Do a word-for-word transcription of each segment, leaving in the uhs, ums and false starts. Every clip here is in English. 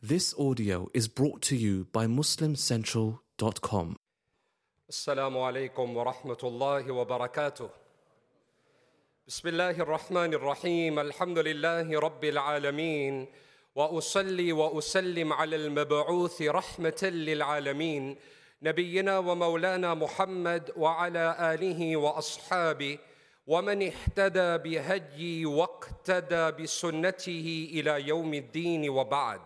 This audio is brought to you by muslim central dot com. السلام عليكم ورحمة الله وبركاته. بسم الله الرحمن الرحيم. الحمد لله رب العالمين، وأصلي وأسلم على المبعوث رحمة للعالمين نبينا ومولانا محمد وعلى آله وأصحابه ومن اهتدى بهديه واقتدى بسنته إلى يوم الدين، وبعد.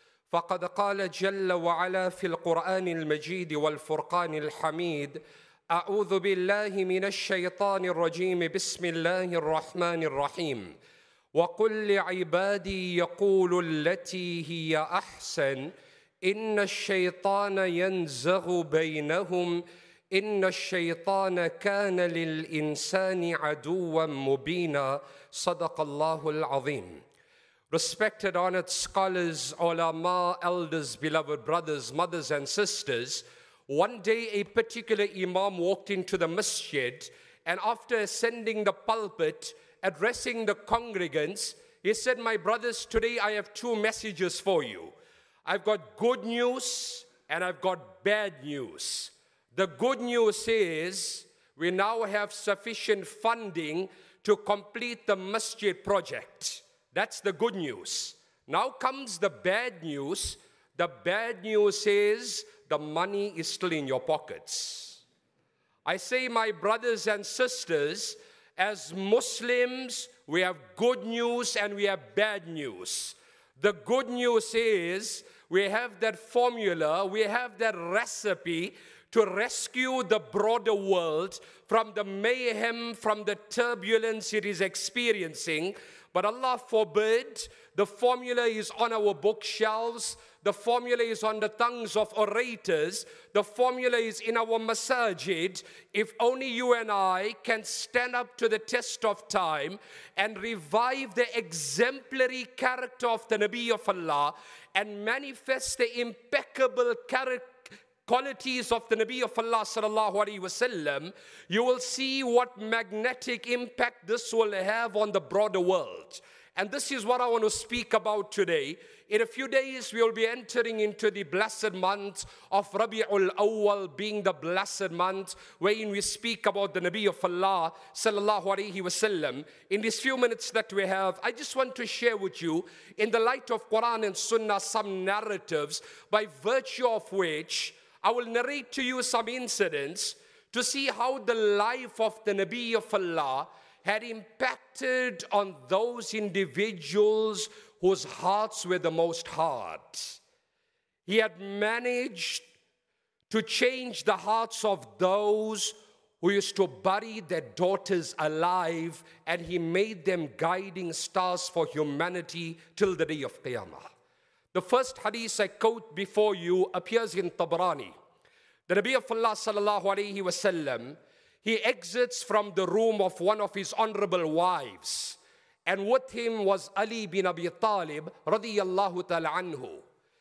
فقد قال جل وعلا في القرآن المجيد والفرقان الحميد: أعوذ بالله من الشيطان الرجيم، بسم الله الرحمن الرحيم. وقل لعبادي يقولوا التي هي أحسن إن الشيطان ينزغ بينهم إن الشيطان كان للإنسان عدوا مبينا. صدق الله العظيم. Respected, honored scholars, ulama, elders, beloved brothers, mothers and sisters, one day a particular imam walked into the masjid, and after ascending the pulpit, addressing the congregants, he said, "My brothers, today I have two messages for you. I've got good news and I've got bad news. The good news is we now have sufficient funding to complete the masjid project. That's the good news. Now comes the bad news. The bad news is the money is still in your pockets." I say, my brothers and sisters, as Muslims, we have good news and we have bad news. The good news is we have that formula, we have that recipe to rescue the broader world from the mayhem, from the turbulence it is experiencing. But Allah forbid, the formula is on our bookshelves, the formula is on the tongues of orators, the formula is in our masajid. If only you and I can stand up to the test of time and revive the exemplary character of the Nabi of Allah and manifest the impeccable character qualities of the Nabi of Allah sallallahu alaihi wasallam, you will see what magnetic impact this will have on the broader world. And this is what I want to speak about today. In a few days, we will be entering into the blessed month of Rabi'ul Awwal, being the blessed month wherein we speak about the Nabi of Allah sallallahu alaihi wasallam. In these few minutes that we have, I just want to share with you, in the light of Quran and Sunnah, some narratives by virtue of which I will narrate to you some incidents to see how the life of the Nabi of Allah had impacted on those individuals whose hearts were the most hard. He had managed to change the hearts of those who used to bury their daughters alive, and he made them guiding stars for humanity till the day of Qiyamah. The first hadith I quote before you appears in Tabrani. The Nabi of Allah sallallahu alayhi wasallam, he exits from the room of one of his honorable wives, and with him was Ali bin Abi Talib radiyallahu ta'ala anhu.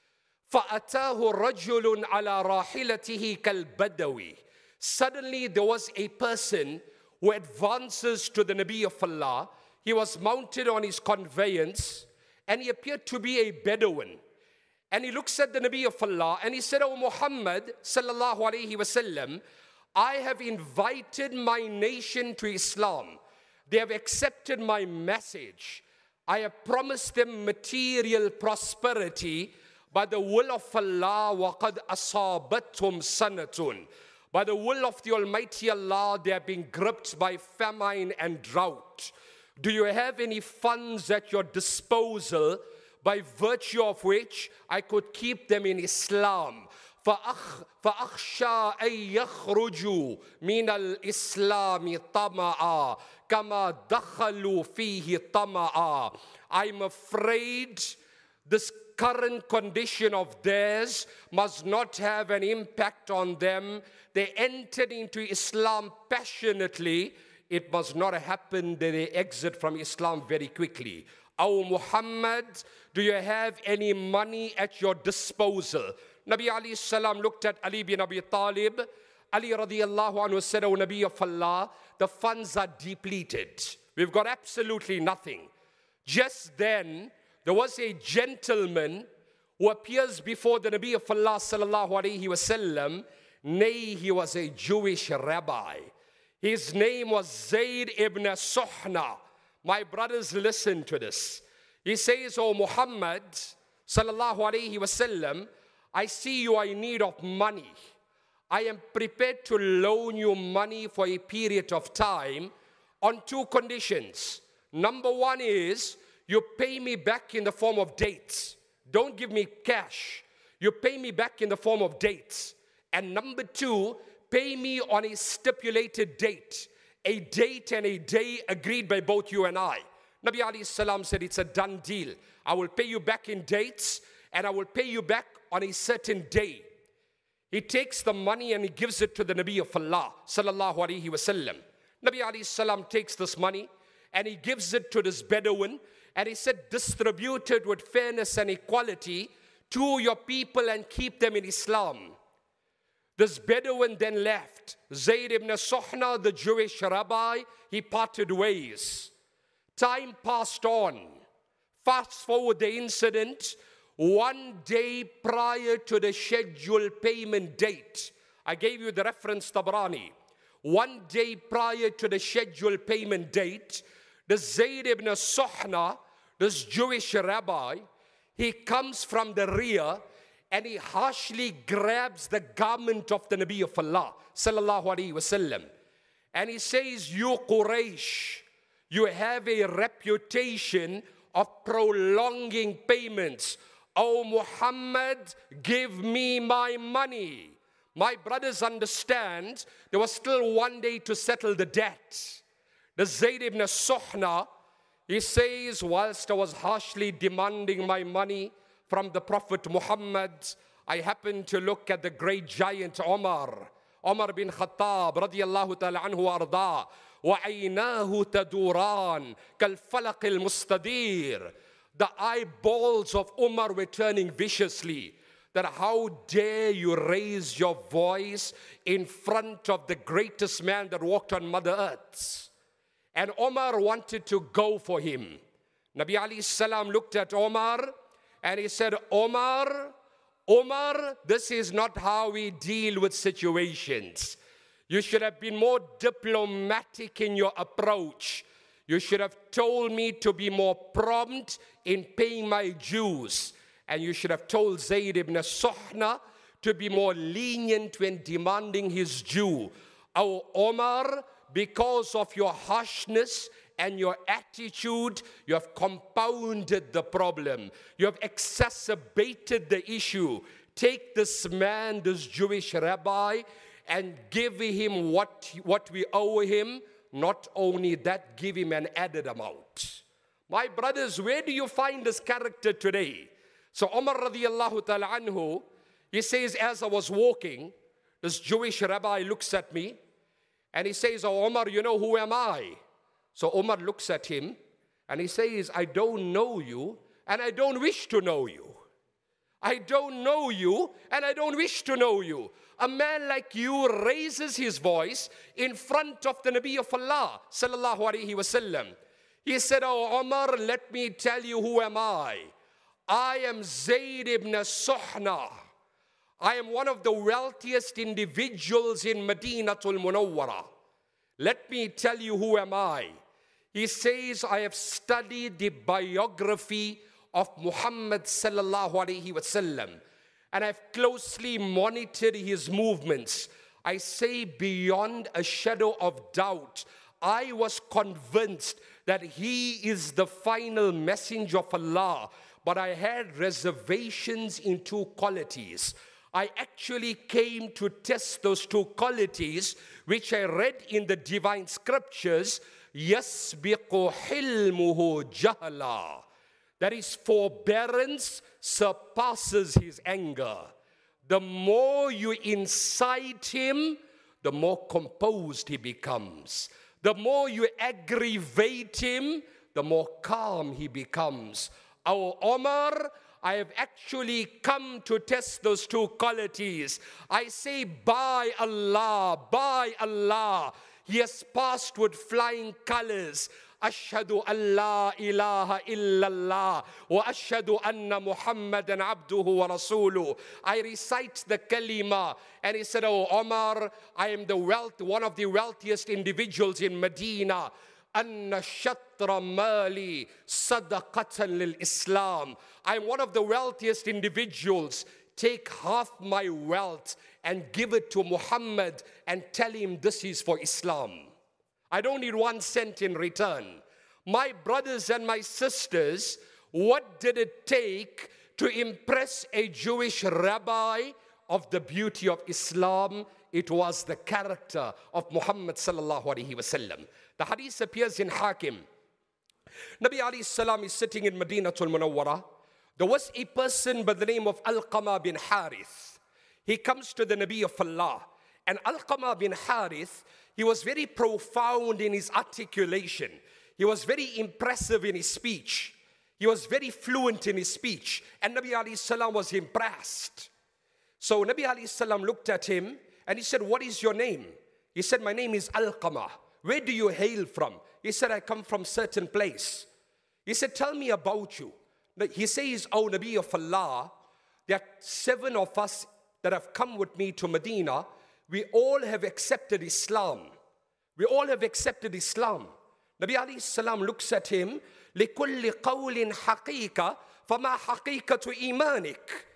فَأَتَاهُ رَجُلٌ عَلَى رَاحِلَتِهِ كَالْبَدَوِي. Suddenly there was a person who advances to the Nabi of Allah. He was mounted on his conveyance, and he appeared to be a Bedouin. And he looks at the Nabi of Allah and he said, "O Muhammad sallallahu alayhi wasallam, I have invited my nation to Islam. They have accepted my message. I have promised them material prosperity. By the will of Allah, وَقَدْ أَصَابَتْهُمْ سَنَةٌ. By the will of the Almighty Allah, they have been gripped by famine and drought. Do you have any funds at your disposal by virtue of which I could keep them in Islam? فَأَخْشَىٰ أَن يَخْرُجُوا مِنَ الْإِسْلَامِ طَمَعًا كَمَا دَخَلُوا فِيهِ طَمَعًا. I'm afraid this current condition of theirs must not have an impact on them. They entered into Islam passionately. It must not happen that they exit from Islam very quickly. O Muhammad, do you have any money at your disposal?" Nabi alayhi salam looked at Ali bin Abi Talib. Ali radiallahu anhu said, "O Nabi of Allah, the funds are depleted. We've got absolutely nothing." Just then, there was a gentleman who appears before the Nabi of Allah sallallahu alayhi wasallam. Nay, he was a Jewish rabbi. His name was Zayd ibn Suhna. My brothers, listen to this. He says, "O Muhammad sallallahu alayhi wasallam, I see you are in need of money. I am prepared to loan you money for a period of time on two conditions. Number one is you pay me back in the form of dates. Don't give me cash. You pay me back in the form of dates. And number two, pay me on a stipulated date, a date and a day agreed by both you and I." Nabi alayhi salam said, "It's a done deal. I will pay you back in dates and I will pay you back on a certain day." He takes the money and he gives it to the Nabi of Allah sallallahu alayhi wasallam. Nabi alayhi salam takes this money and he gives it to this Bedouin, and he said, "Distribute it with fairness and equality to your people and keep them in Islam." This Bedouin then left. Zayd ibn Suhna, the Jewish rabbi, he parted ways. Time passed on. Fast forward the incident. One day prior to the scheduled payment date, I gave you the reference, Tabrani. One day prior to the scheduled payment date, the Zayd ibn Suhna, this Jewish rabbi, he comes from the rear and he harshly grabs the garment of the Nabi of Allah sallallahu alaihi wasallam, and he says, "You Quraysh, you have a reputation of prolonging payments. O Muhammad, give me my money." My brothers, understand, there was still one day to settle the debt. The Zayd ibn Suhna, he says, "Whilst I was harshly demanding my money from the Prophet Muhammad, I happened to look at the great giant Omar, Omar bin Khattab radiyallahu ta'ala anhu wa arda, wa aynahu taduran kal falaq al mustadir." The eyeballs of Umar were turning viciously. That how dare you raise your voice in front of the greatest man that walked on Mother Earth. And Omar wanted to go for him. Nabi alayhi salam looked at Omar and he said, Omar, Omar, this is not how we deal with situations. You should have been more diplomatic in your approach. You should have told me to be more prompt in paying my dues. And you should have told Zayd ibn Suhna to be more lenient when demanding his due. O Omar, because of your harshness and your attitude, you have compounded the problem. You have exacerbated the issue. Take this man, this Jewish rabbi, and give him what, what we owe him. Not only that, give him an added amount. My brothers, where do you find this character today? So Umar radiallahu ta'ala anhu, he says, as I was walking, this Jewish rabbi looks at me and he says, oh Umar, you know, who am I? So Umar looks at him and he says, I don't know you and I don't wish to know you. I don't know you and I don't wish to know you. A man like you raises his voice in front of the Nabi of Allah sallallahu alaihi wasallam. He said, oh Umar, let me tell you who am I. I am Zayd ibn Suhna. I am one of the wealthiest individuals in Madinatul Munawwara. Let me tell you who am I. He says, I have studied the biography of Muhammad sallallahu alaihi wasallam, and I've closely monitored his movements. I say beyond a shadow of doubt, I was convinced that he is the final messenger of Allah, but I had reservations in two qualities. I actually came to test those two qualities, which I read in the divine scriptures. يَسْبِقُ حِلْمُهُ جَهْلًا. That his forbearance surpasses his anger. The more you incite him, the more composed he becomes. The more you aggravate him, the more calm he becomes. Oh, Omar, I have actually come to test those two qualities. I say, by Allah, by Allah, he has passed with flying colors. Ashhadu an la ilaha illallah wa ashhadu anna Muhammadan abduhu wa rasuluh. I recite the kalima. And he said, oh Omar, I am the wealth, one of the wealthiest individuals in Medina. Anna shatra mali sadaqatan lil Islam. I am one of the wealthiest individuals. Take half my wealth and give it to Muhammad and tell him this is for Islam. I don't need one cent in return. My brothers and my sisters, what did it take to impress a Jewish rabbi of the beauty of Islam? It was the character of Muhammad sallallahu alaihi wasallam. The hadith appears in Hakim. Nabi alayhi salam is sitting in Madinatul Munawwara. There was a person by the name of Alqama bin Harith. He comes to the Nabi of Allah. And Alqama bin Harith, he was very profound in his articulation. He was very impressive in his speech. He was very fluent in his speech. And Nabi alayhi salam was impressed. So Nabi alayhi salam looked at him and he said, what is your name? He said, my name is Alqama. Where do you hail from? He said, I come from certain place. He said, tell me about you. He says, oh Nabi of Allah, there are seven of us that have come with me to Medina. We all have accepted Islam. We all have accepted Islam. Nabi alayhi salam looks at him, لِكُلِّ قَوْلٍ حَقِيقَةٍ فَمَا حَقِيقَةُ إِيمَانِكَ.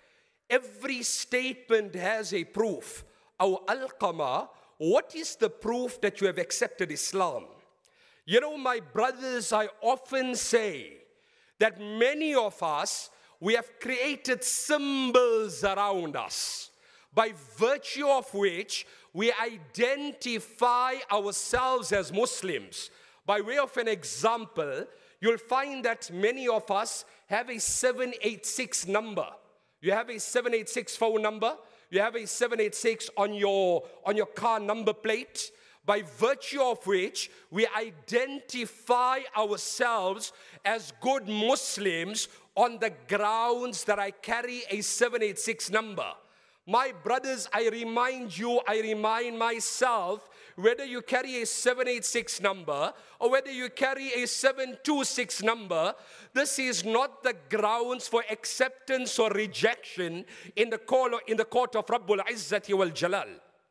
Every statement has a proof. أو Alqama, what is the proof that you have accepted Islam? You know, my brothers, I often say that many of us, we have created symbols around us, by virtue of which we identify ourselves as Muslims. By way of an example, you'll find that many of us have a seven eight six number. You have a seven eight six phone number. You have a seven eight six on your, on your car number plate. By virtue of which we identify ourselves as good Muslims on the grounds that I carry a seven eight six number. My brothers, I remind you, I remind myself, whether you carry a seven eight six number or whether you carry a seven two six number, this is not the grounds for acceptance or rejection in the court, in the court of Rabbul Izzati wal Jalal.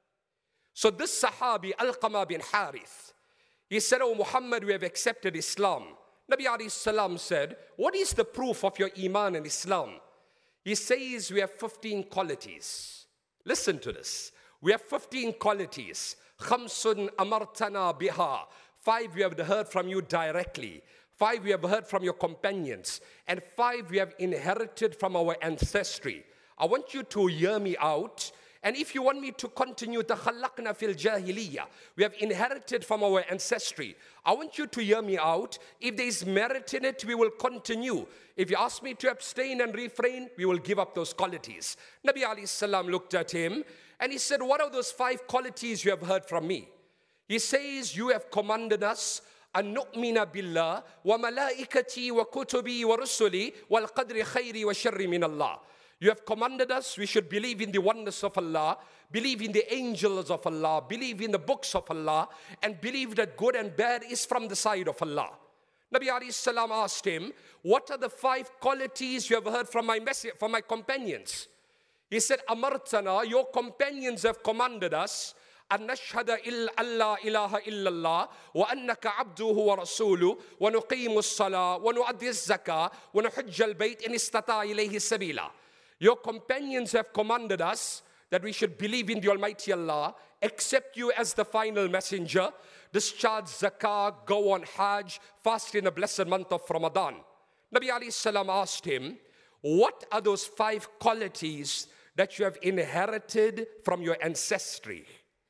So this Sahabi, Alqama bin Harith, he said, oh Muhammad, we have accepted Islam. Nabi alayhi salam said, what is the proof of your Iman and Islam? He says we have fifteen qualities. Listen to this. We have fifteen qualities. Khamsun amartana biha. Five we have heard from you directly. Five we have heard from your companions. And five we have inherited from our ancestry. I want you to hear me out. And if you want me to continue, تَخَلَّقْنَا فِي الْجَاهِلِيَّةِ, we have inherited from our ancestry. I want you to hear me out. If there is merit in it, we will continue. If you ask me to abstain and refrain, we will give up those qualities. Nabi alayhi salam looked at him and he said, what are those five qualities you have heard from me? He says, you have commanded us أن نؤمن بالله وملائكته وكتبه ورسله والقدر خير وشر من الله. You have commanded us, we should believe in the oneness of Allah, believe in the angels of Allah, believe in the books of Allah, and believe that good and bad is from the side of Allah. Nabi alayhi salam asked him, what are the five qualities you have heard from my message, from my companions? He said, Amartana, your companions have commanded us, أن نشهد أن لا إله إلا الله وأنك عبده ورسوله ونقيم الصلاة ونؤدي الزكاة ونحج البيت إن استطاع إليه سبيلا. Your companions have commanded us that we should believe in the Almighty Allah, accept you as the final messenger, discharge zakah, go on hajj, fast in the blessed month of Ramadan. Nabi alayhi salam asked him, what are those five qualities that you have inherited from your ancestry?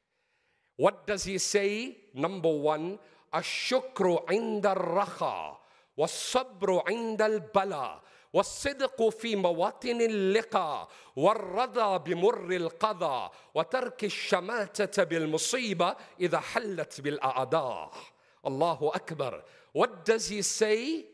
What does he say? Number one, الشكر عند الرخاء والصبر عند البلاء والصدق في مواطن اللقاء والرضا بمر القضاء وترك الشماتة بالمصيبة إذا حلت بالأعداء. Allahu Akbar. What does he say?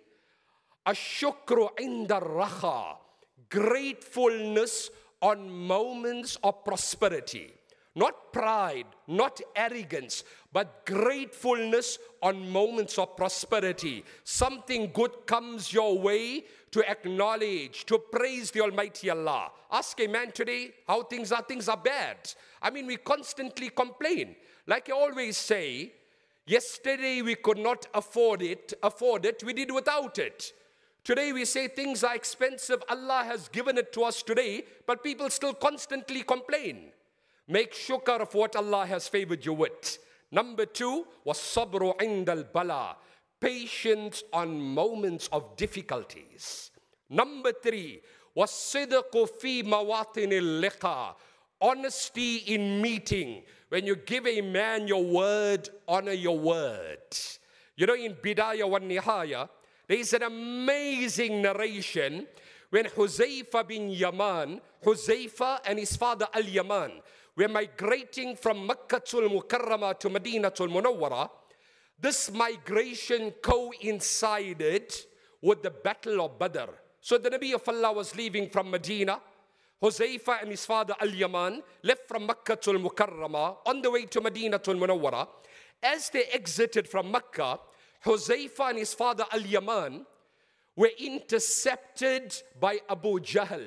الشكر عند الرخاء, gratefulness on moments of prosperity. Not pride, not arrogance, but gratefulness on moments of prosperity. Something good comes your way, to acknowledge, to praise the Almighty Allah. Ask a man today how things are. Things are bad. I mean, we constantly complain. Like I always say, yesterday we could not afford it, afford it, we did without it. Today we say things are expensive, Allah has given it to us today, but people still constantly complain. Make shukr of what Allah has favored you with. Number two, was sabru indal bala. Patience on moments of difficulties. Number three, was sidqu fi mawatinil liqa. Honesty in meeting. When you give a man your word, honor your word. You know, in Bidayah wa Nihaya, there is an amazing narration when Huzaifa bin Yaman, Huzaifa and his father Al-Yaman, were migrating from Makkatul Mukarramah to Madinatul Munawwara. This migration coincided with the Battle of Badr. So the Nabi of Allah was leaving from Medina. Huzaifa and his father Al-Yaman left from Makkatul Mukarramah on the way to Madinatul Munawwara. As they exited from Makkah, Huzaifa and his father Al-Yaman were intercepted by Abu Jahl.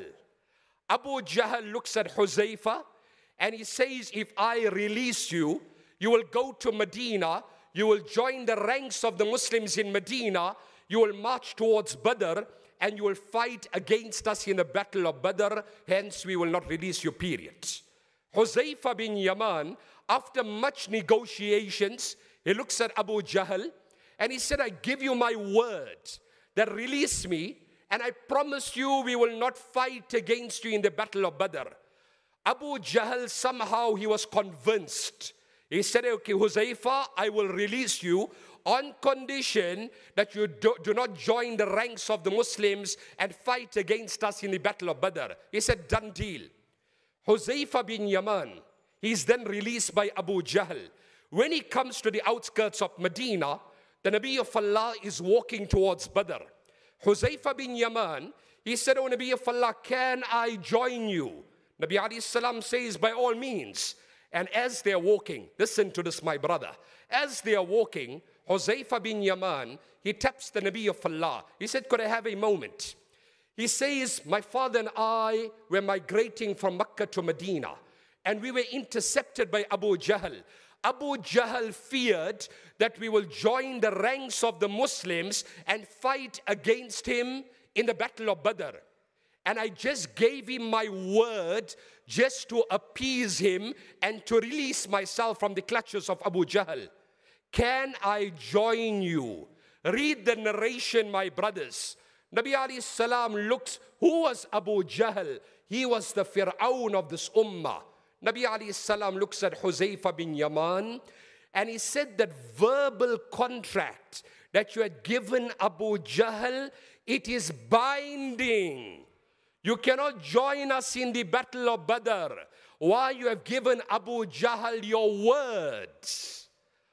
Abu Jahl looks at Huzaifa and he says, if I release you, you will go to Medina, you will join the ranks of the Muslims in Medina, you will march towards Badr, and you will fight against us in the battle of Badr, hence we will not release you, period. Huzaifa bin Yaman, after much negotiations, he looks at Abu Jahl, and he said, I give you my word that release me, and I promise you we will not fight against you in the battle of Badr. Abu Jahl, somehow he was convinced. He said, okay, Huzaifa, I will release you on condition that you do, do not join the ranks of the Muslims and fight against us in the battle of Badr. He said, done deal. Huzaifa bin Yaman, he is then released by Abu Jahl. When he comes to the outskirts of Medina, the Nabi of Allah is walking towards Badr. Huzaifa bin Yaman, he said, oh Nabi of Allah, can I join you? Nabi alayhi salam says, by all means. And as they are walking, listen to this, my brother. As they are walking, Huzaifa bin Yaman, he taps the Nabi of Allah. He said, could I have a moment? He says, my father and I were migrating from Makkah to Medina, and we were intercepted by Abu Jahl. Abu Jahl feared that we will join the ranks of the Muslims and fight against him in the battle of Badr. And I just gave him my word just to appease him and to release myself from the clutches of Abu Jahl. Can I join you? Read the narration, my brothers. Nabi alayhi salam looks, who was Abu Jahl? He was the Fir'aun of this ummah. Nabi alayhi salam looks at Huzaifa bin Yaman, and he said that verbal contract that you had given Abu Jahl, it is binding. You cannot join us in the battle of Badr. Why? You have given Abu Jahl your words.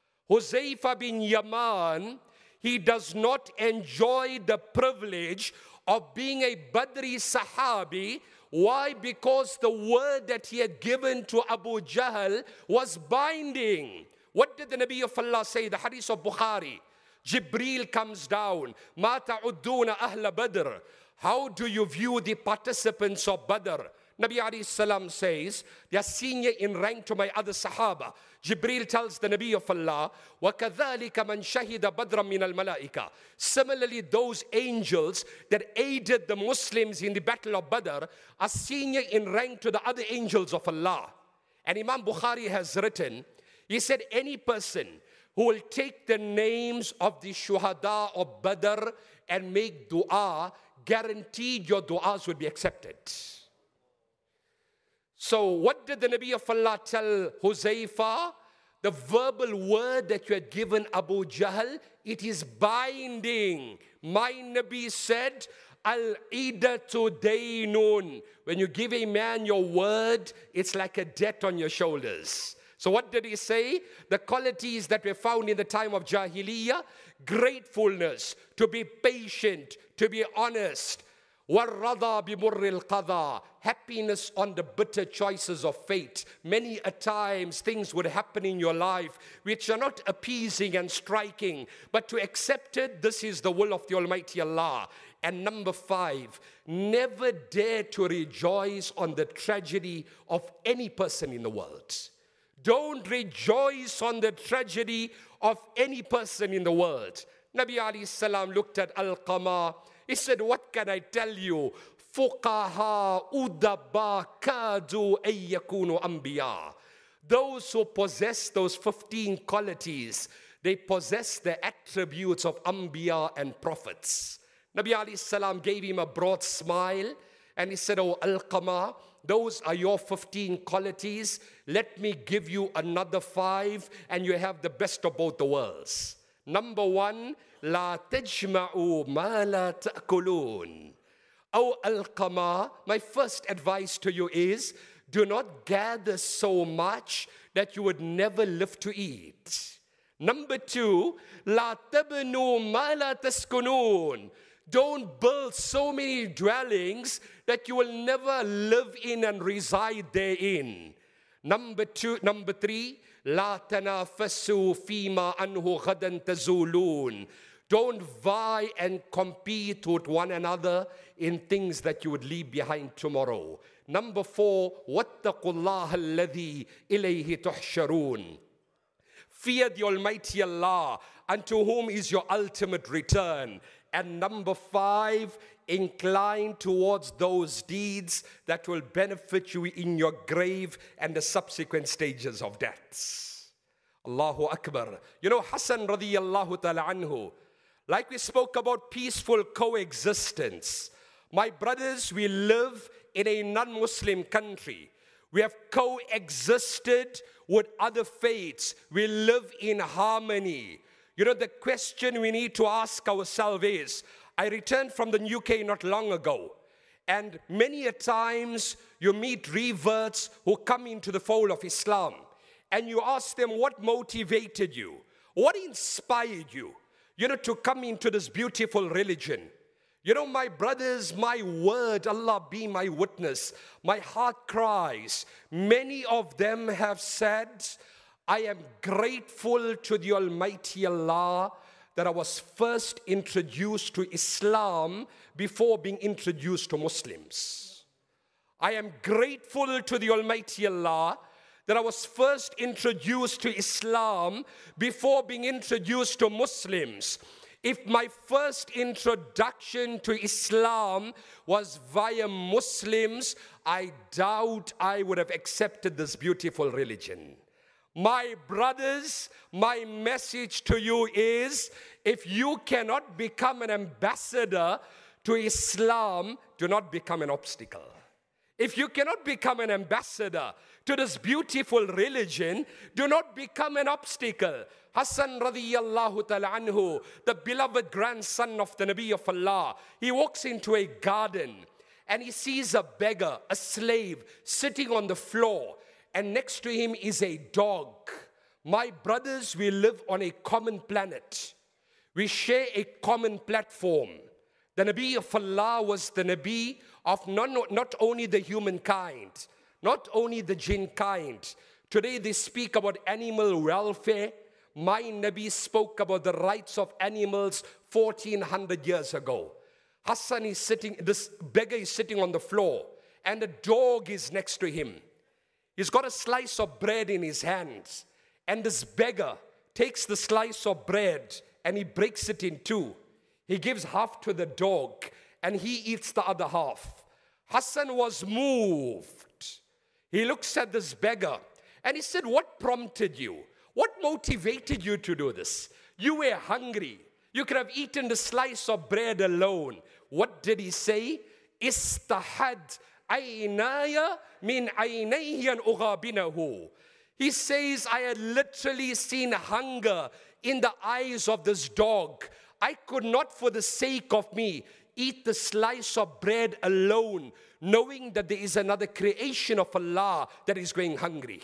Huzaifa bin Yaman, he does not enjoy the privilege of being a Badri Sahabi. Why? Because the word that he had given to Abu Jahl was binding. What did the Nabi of Allah say? The hadith of Bukhari. Jibreel comes down. Ma ta'udduna ahla Badr. How do you view the participants of Badr? Nabi alayhi salam says, they are senior in rank to my other Sahaba. Jibreel tells the Nabi of Allah, وَكَذَلِكَ مَنْ شَهِدَ بَدْرًا مِنَ الْمَلَائِكَةِ. Similarly, those angels that aided the Muslims in the battle of Badr are senior in rank to the other angels of Allah. And Imam Bukhari has written, he said, any person who will take the names of the shuhada of Badr and make dua, guaranteed your du'as will be accepted. So what did the Nabi of Allah tell Huzaifa? The verbal word that you had given Abu Jahl, it is binding. My Nabi said, Al-idatu daynun. When you give a man your word, it's like a debt on your shoulders. So what did he say? The qualities that were found in the time of Jahiliyyah, gratefulness, to be patient, to be honest. وَالرَّضَى بِمُرِّ الْقَضَى. Happiness on the bitter choices of fate. Many a times things would happen in your life which are not appeasing and striking, but to accept it, this is the will of the Almighty Allah. And number five, never dare to rejoice on the tragedy of any person in the world. Don't rejoice on the tragedy of any person in the world. Nabi alayhi salam looked at Alqama. He said, what can I tell you? Fuqaha udaba kadu ayyakunu anbiya. Those who possess those fifteen qualities, they possess the attributes of anbiya and prophets. Nabi alayhi salam gave him a broad smile and he said, oh Alqama, those are your fifteen qualities. Let me give you another five and you have the best of both the worlds. Number one, La tajma'u ma la ta'kulun. Oh Alqama, my first advice to you is, do not gather so much that you would never live to eat. Number two, La tabnu ma la taskunun. Don't build so many dwellings that you will never live in and reside therein. Number two, number three, La tanafasu fima anhu ghadan tazulun. Don't vie and compete with one another in things that you would leave behind tomorrow. Number four, wattaqullaha alladhi ilayhi tuhsharun. Fear the Almighty Allah, unto whom is your ultimate return. And number five, incline towards those deeds that will benefit you in your grave and the subsequent stages of death. Allahu Akbar. You know, Hassan radiyallahu ta'ala anhu, like we spoke about peaceful coexistence. My brothers, we live in a non-Muslim country. We have coexisted with other faiths. We live in harmony. You know, the question we need to ask ourselves is, I returned from the U K not long ago, and many a times you meet reverts who come into the fold of Islam, and you ask them what motivated you, what inspired you, you know, to come into this beautiful religion. You know, my brothers, my word, Allah be my witness, my heart cries. Many of them have said, I am grateful to the Almighty Allah that I was first introduced to Islam before being introduced to Muslims. I am grateful to the Almighty Allah that I was first introduced to Islam before being introduced to Muslims. If my first introduction to Islam was via Muslims, I doubt I would have accepted this beautiful religion. My brothers, my message to you is, if you cannot become an ambassador to Islam, do not become an obstacle. If you cannot become an ambassador to this beautiful religion, do not become an obstacle. Hassan radiyallahu ta'ala anhu, the beloved grandson of the Nabi of Allah, he walks into a garden and he sees a beggar, a slave, sitting on the floor, and next to him is a dog. My brothers, we live on a common planet. We share a common platform. The Nabi of Allah was the Nabi of not, not only the humankind, not only the jinn kind. Today they speak about animal welfare. My Nabi spoke about the rights of animals fourteen hundred years ago. Hassan is sitting, this beggar is sitting on the floor, and a dog is next to him. He's got a slice of bread in his hands, and this beggar takes the slice of bread and he breaks it in two. He gives half to the dog and he eats the other half. Hassan was moved. He looks at this beggar and he said, what prompted you? What motivated you to do this? You were hungry. You could have eaten the slice of bread alone. What did he say? Istahad aynaya min aynayhi an ughbinahu. He says, I had literally seen hunger in the eyes of this dog. I could not, for the sake of me, eat the slice of bread alone, knowing that there is another creation of Allah that is going hungry.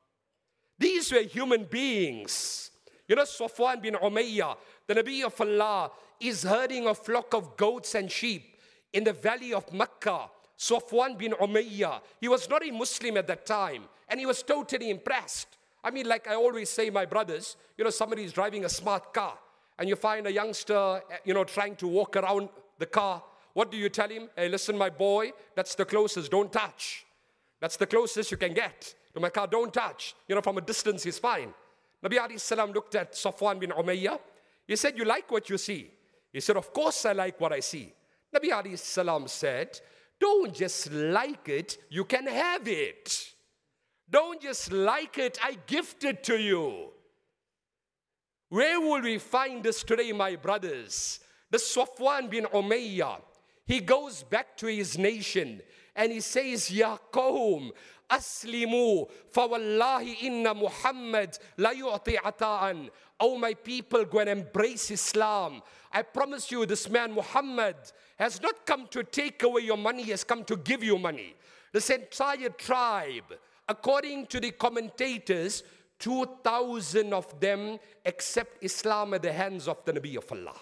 These were human beings. You know, Safwan bin Umayyah, the Nabi of Allah, is herding a flock of goats and sheep in the valley of Mecca, Safwan bin Umayyah, he was not a Muslim at that time, and he was totally impressed. I mean, like I always say, my brothers, you know, somebody is driving a smart car, and you find a youngster, you know, trying to walk around the car. What do you tell him? Hey, listen, my boy, that's the closest, don't touch. That's the closest you can get to my car, don't touch. You know, from a distance, he's fine. Nabi alayhi salam looked at Safwan bin Umayyah. He said, you like what you see? He said, of course I like what I see. Nabi alayhi salam said, don't just like it, you can have it. Don't just like it, I gift it to you. Where will we find this today, my brothers? The Safwan bin Umayyah, he goes back to his nation and he says, Ya qawm, aslimu, fa wallahi inna Muhammad la yu'ti ata'an. Oh, my people, go and embrace Islam. I promise you, this man Muhammad has not come to take away your money, he has come to give you money. This entire tribe, according to the commentators, two thousand of them accept Islam at the hands of the Nabi of Allah.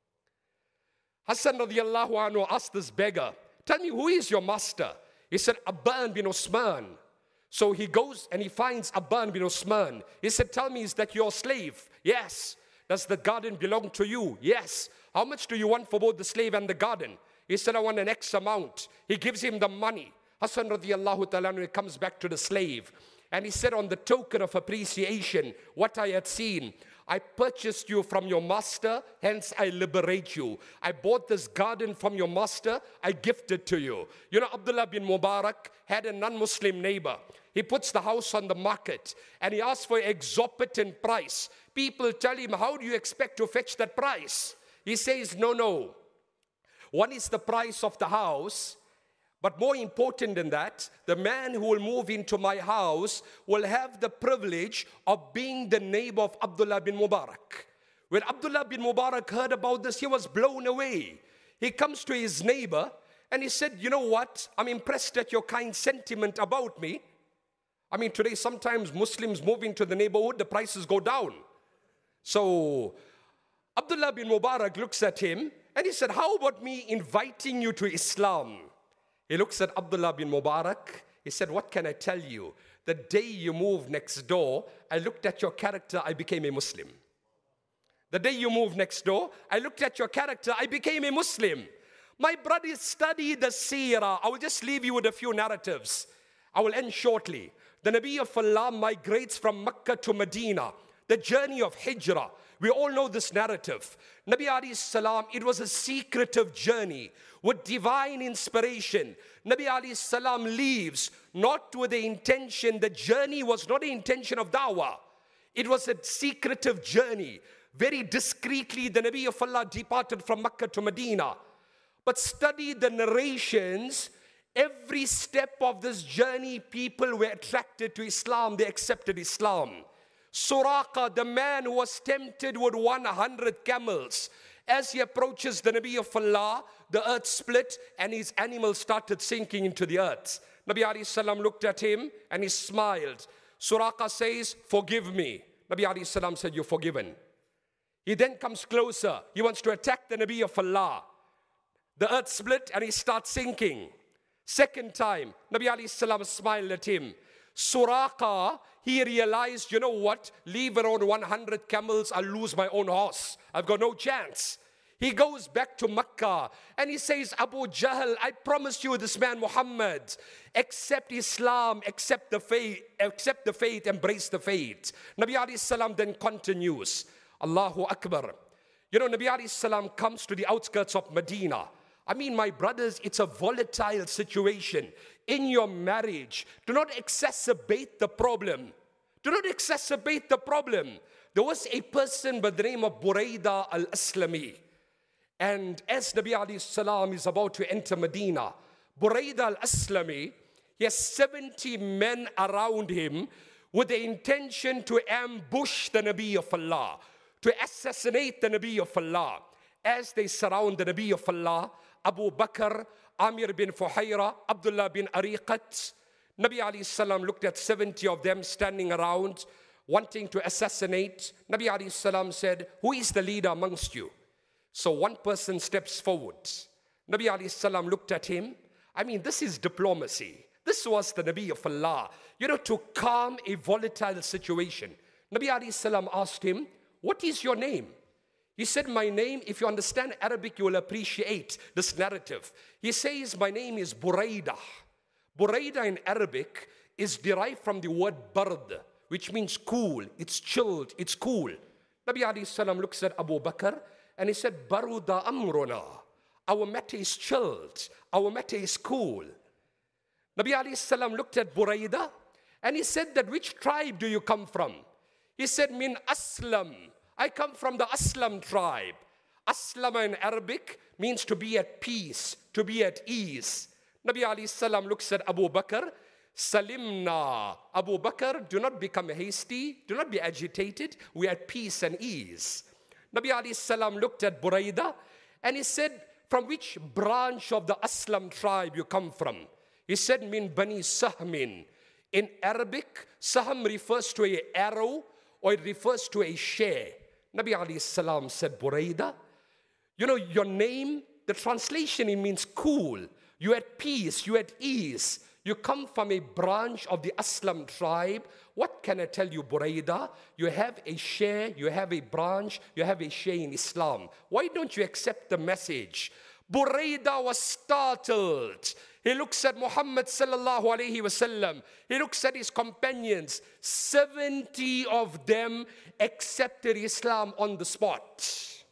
Hassan radiallahu anhu asked this beggar, tell me, who is your master? He said, Abban bin Osman. So he goes and he finds Abban bin Osman. He said, tell me, is that your slave? Yes. Does the garden belong to you? Yes. How much do you want for both the slave and the garden? He said, I want an X amount. He gives him the money. Hassan radiallahu ta'ala anhu comes back to the slave. And he said, on the token of appreciation, what I had seen, I purchased you from your master, hence I liberate you. I bought this garden from your master, I gifted to you. You know, Abdullah bin Mubarak had a non-Muslim neighbor. He puts the house on the market and he asks for an exorbitant price. People tell him, how do you expect to fetch that price? He says, no, no. One is the price of the house, but more important than that, the man who will move into my house will have the privilege of being the neighbor of Abdullah bin Mubarak. When Abdullah bin Mubarak heard about this, he was blown away. He comes to his neighbor and he said, you know what? I'm impressed at your kind sentiment about me. I mean, today sometimes Muslims move into the neighborhood, the prices go down. So Abdullah bin Mubarak looks at him and he said, how about me inviting you to Islam? He looks at Abdullah bin Mubarak. He said, what can I tell you? The day you moved next door, I looked at your character, I became a Muslim. The day you moved next door, I looked at your character, I became a Muslim. My brothers, study the seerah. I will just leave you with a few narratives. I will end shortly. The Nabi of Allah migrates from Mecca to Medina. The journey of Hijrah. We all know this narrative. Nabi alayhi salam, it was a secretive journey with divine inspiration. Nabi alayhi salam leaves not with the intention, the journey was not the intention of da'wah. It was a secretive journey. Very discreetly, the Nabi of Allah departed from Mecca to Medina. But study the narrations. Every step of this journey, people were attracted to Islam. They accepted Islam. Suraqa, the man who was tempted with one hundred camels. As he approaches the Nabi of Allah, the earth split and his animals started sinking into the earth. Nabi alayhi salam looked at him and he smiled. Suraqa says, forgive me. Nabi alayhi salam said, you're forgiven. He then comes closer. He wants to attack the Nabi of Allah. The earth split and he starts sinking. Second time, Nabi alayhi salam smiled at him. Suraqa, he realized, you know what? Leave around one hundred camels, I'll lose my own horse. I've got no chance. He goes back to Mecca and he says, Abu Jahl, I promise you this man Muhammad, accept Islam, accept the faith, accept the faith, embrace the faith. Nabi alayhi salam then continues, Allahu Akbar. You know, Nabi alayhi salam comes to the outskirts of Medina. I mean, my brothers, it's a volatile situation. In your marriage, do not exacerbate the problem. Do not exacerbate the problem. There was a person by the name of Buraidah al-Aslami. And as Nabi alayhi salam is about to enter Medina, Buraidah al-Aslami, he has seventy men around him with the intention to ambush the Nabi of Allah, to assassinate the Nabi of Allah. As they surround the Nabi of Allah, Abu Bakr, Amir bin Fuhayra, Abdullah bin Ariqat, Nabi alayhi salam looked at seventy of them standing around, wanting to assassinate. Nabi alayhi salam said, who is the leader amongst you? So one person steps forward. Nabi alayhi salam looked at him. I mean, this is diplomacy. This was the Nabi of Allah, you know, to calm a volatile situation. Nabi alayhi salam asked him, what is your name? He said, my name, if you understand Arabic, you will appreciate this narrative. He says, my name is Buraidah. Buraidah in Arabic is derived from the word bard, which means cool, it's chilled, it's cool. Nabi alayhi salam looks at Abu Bakr and he said, Baruda amruna. Our matter is chilled, our matter is cool. Nabi alayhi salam looked at Buraidah and he said that, which tribe do you come from? He said, min Aslam. I come from the Aslam tribe. Aslama in Arabic means to be at peace, to be at ease. Nabi alayhi salam looks at Abu Bakr. Salimna. Abu Bakr, do not become hasty, do not be agitated. We are at peace and ease. Nabi alayhi salam looked at Buraidah and he said, from which branch of the Aslam tribe you come from? He said, min Bani Sahmin. In Arabic, Sahm refers to an arrow or it refers to a share. Nabi alayhi salam said, Buraidah, you know, your name, the translation, it means cool. You're at peace, you're at ease. You come from a branch of the Aslam tribe. What can I tell you, Buraidah? You have a share, you have a branch, you have a share in Islam. Why don't you accept the message? Buraidah was startled. He looks at Muhammad sallallahu alayhi wasallam. He looks at his companions. seventy of them accepted Islam on the spot.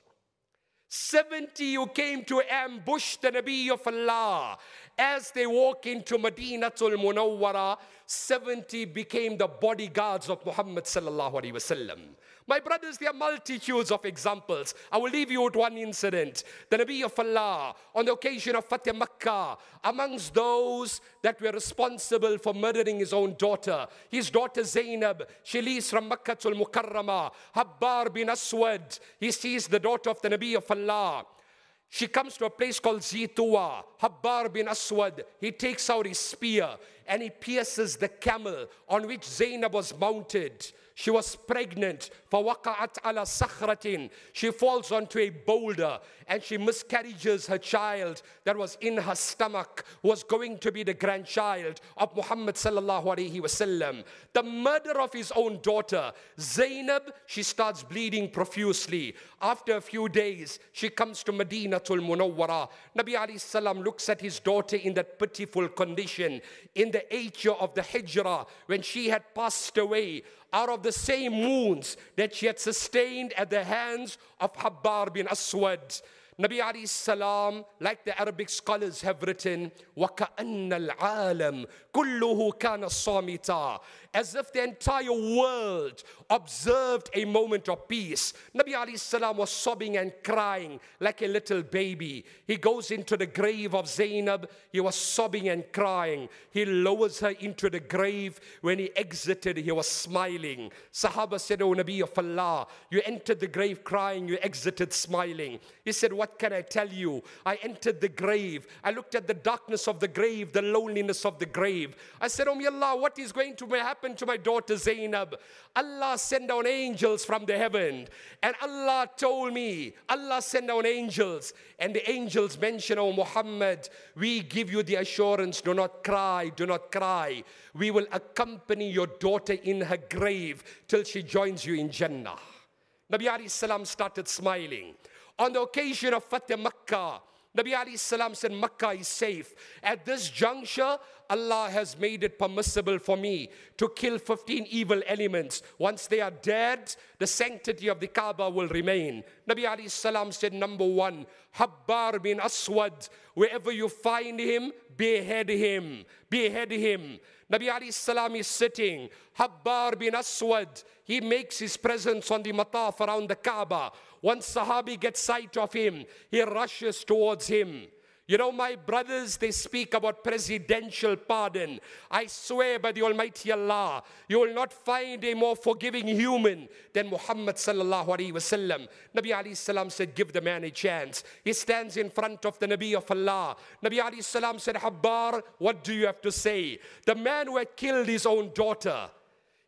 seventy who came to ambush the Nabi of Allah. As they walk into Madinatul Munawwara, seventy became the bodyguards of Muhammad sallallahu alaihi wasallam. My brothers, there are multitudes of examples. I will leave you with one incident. The Nabi of Allah, on the occasion of Fatih Makkah, amongst those that were responsible for murdering his own daughter, his daughter Zainab, she leaves from Makkatul Mukarramah. Habbar bin Aswad, he sees the daughter of the Nabi of Allah. She comes to a place called Zituwa. Habbar bin Aswad, he takes out his spear and he pierces the camel on which Zainab was mounted. She was pregnant. فَوَقَعَتْ عَلَى صَخْرَةٍ. She falls onto a boulder and she miscarriages her child that was in her stomach, was going to be the grandchild of Muhammad sallallahu alaihi wasallam. The murder of his own daughter, Zainab, she starts bleeding profusely. After a few days, she comes to Madinatul Munawwara. Nabi alayhi salam looks at his daughter in that pitiful condition. In the eighth year of the Hijrah, when she had passed away, out of the same wounds that she had sustained at the hands of Habbar bin Aswad. Nabi alayhi salam, like the Arabic scholars have written, وَكَأَنَّ الْعَالَمْ كُلُّهُ كَانَ صَامِتًا. As if the entire world observed a moment of peace. Nabi alayhi salam was sobbing and crying like a little baby. He goes into the grave of Zainab. He was sobbing and crying. He lowers her into the grave. When he exited, he was smiling. Sahaba said, "O Nabi of Allah, you entered the grave crying, you exited smiling." He said, "What can I tell you? I entered the grave. I looked at the darkness of the grave, the loneliness of the grave. I said, oh my Allah, what is going to happen to my daughter Zainab? Allah sent down angels from the heaven. And Allah told me, Allah sent down angels. And the angels mentioned, oh Muhammad, we give you the assurance, do not cry, do not cry. We will accompany your daughter in her grave till she joins you in Jannah." Nabi alayhi salam started smiling. On the occasion of Fatih Makkah, Nabi alayhi salam said, Makkah is safe. At this juncture, Allah has made it permissible for me to kill fifteen evil elements. Once they are dead, the sanctity of the Kaaba will remain. Nabi alayhi salam said, number one, Habbar bin Aswad, wherever you find him, behead him, behead him. Nabi alayhi salam is sitting. Habbar bin Aswad, he makes his presence on the mataf around the Kaaba. Once Sahabi gets sight of him, he rushes towards him. You know, my brothers, they speak about presidential pardon. I swear by the Almighty Allah, you will not find a more forgiving human than Muhammad sallallahu alaihi wasallam. Nabi alayhi salam said, give the man a chance. He stands in front of the Nabi of Allah. Nabi alayhi salam said, Habbar, what do you have to say? The man who had killed his own daughter,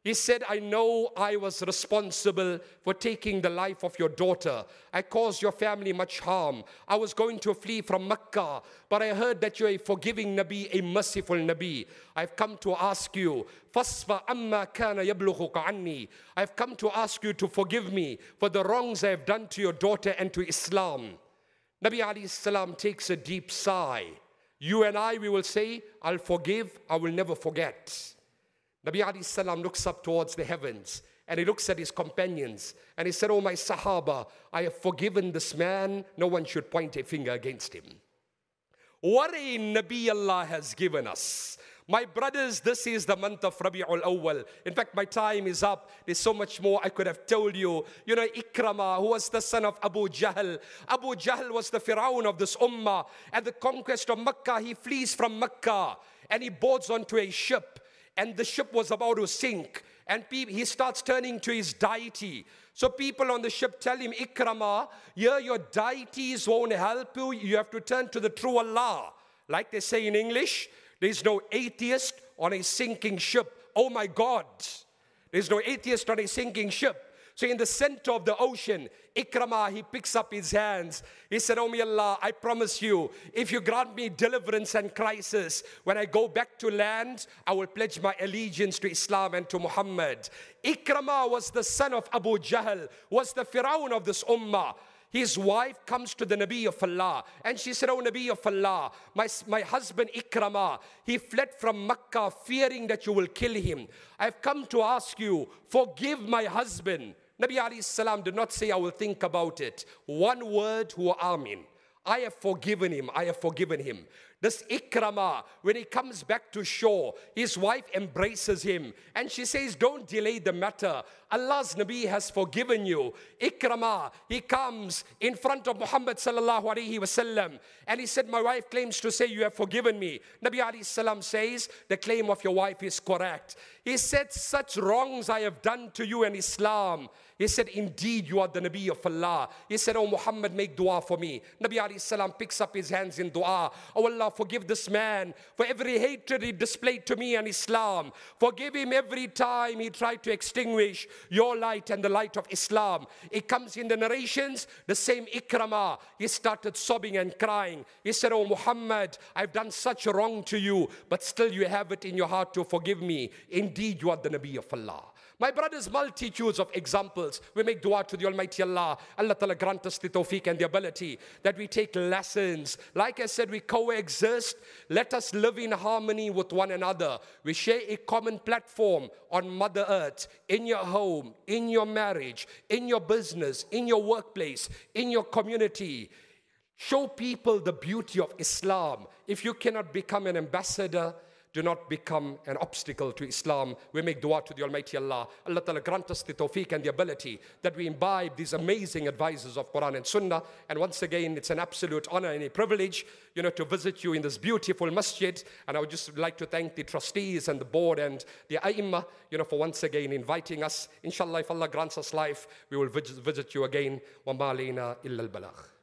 He said, I know I was responsible for taking the life of your daughter. I caused your family much harm. I was going to flee from Mecca, but I heard that you're a forgiving Nabi, a merciful Nabi. I've come to ask you, فَاصْفَ أَمَّا كَانَ يَبْلُغُكَ عَنِّي. I've come to ask you to forgive me for the wrongs I have done to your daughter and to Islam. Nabi alayhi salam takes a deep sigh. You and I, we will say, I'll forgive, I will never forget. Nabi alayhi salam looks up towards the heavens and he looks at his companions and he said, oh my Sahaba, I have forgiven this man. No one should point a finger against him. What a Nabi Allah has given us. My brothers, this is the month of Rabi'ul Awwal. In fact, my time is up. There's so much more I could have told you. You know, Ikramah, who was the son of Abu Jahl. Abu Jahl was the Fir'aun of this ummah. At the conquest of Mecca, he flees from Mecca and he boards onto a ship. And the ship was about to sink. And he starts turning to his deity. So people on the ship tell him, Ikramah, here your deities won't help you. You have to turn to the true Allah. Like they say in English, there's no atheist on a sinking ship. Oh my God. There's no atheist on a sinking ship. So in the center of the ocean, Ikramah, he picks up his hands. He said, oh my Allah, I promise you, if you grant me deliverance and crisis, when I go back to land, I will pledge my allegiance to Islam and to Muhammad. Ikramah was the son of Abu Jahl, was the Fir'aun of this ummah. His wife comes to the Nabi of Allah and she said, oh Nabi of Allah, my, my husband Ikramah, he fled from Mecca fearing that you will kill him. I've come to ask you, forgive my husband. Nabi alayhi salam did not say, I will think about it. One word, huwa amin. I have forgiven him, I have forgiven him. This Ikramah, when he comes back to shore, his wife embraces him and she says, don't delay the matter. Allah's Nabi has forgiven you. Ikramah, he comes in front of Muhammad sallallahu alaihi wasallam and he said, my wife claims to say you have forgiven me. Nabi alayhi salam says, the claim of your wife is correct. He said, such wrongs I have done to you in Islam. He said, indeed you are the Nabi of Allah. He said, oh Muhammad, make dua for me. Nabi alayhi salam picks up his hands in dua. Oh Allah, forgive this man for every hatred he displayed to me and Islam. Forgive him every time he tried to extinguish your light and the light of Islam. It comes in the narrations, the same Ikramah, he started sobbing and crying. He said, oh Muhammad, I've done such wrong to you, but still you have it in your heart to forgive me. Indeed, you are the Nabi of Allah. My brothers, multitudes of examples. We make dua to the Almighty Allah. Allah Ta'ala grant us the tawfiq and the ability that we take lessons. Like I said, we coexist. Let us live in harmony with one another. We share a common platform on Mother Earth, in your home, in your marriage, in your business, in your workplace, in your community. Show people the beauty of Islam. If you cannot become an ambassador, do not become an obstacle to Islam. We make dua to the Almighty Allah. Allah Ta'ala grant us the tawfiq and the ability that we imbibe these amazing advices of Quran and Sunnah. And once again, it's an absolute honor and a privilege, you know, to visit you in this beautiful masjid. And I would just like to thank the trustees and the board and the A'immah, you know, for once again inviting us. Inshallah, if Allah grants us life, we will visit you again. Wa ma alayna illa al-balagh.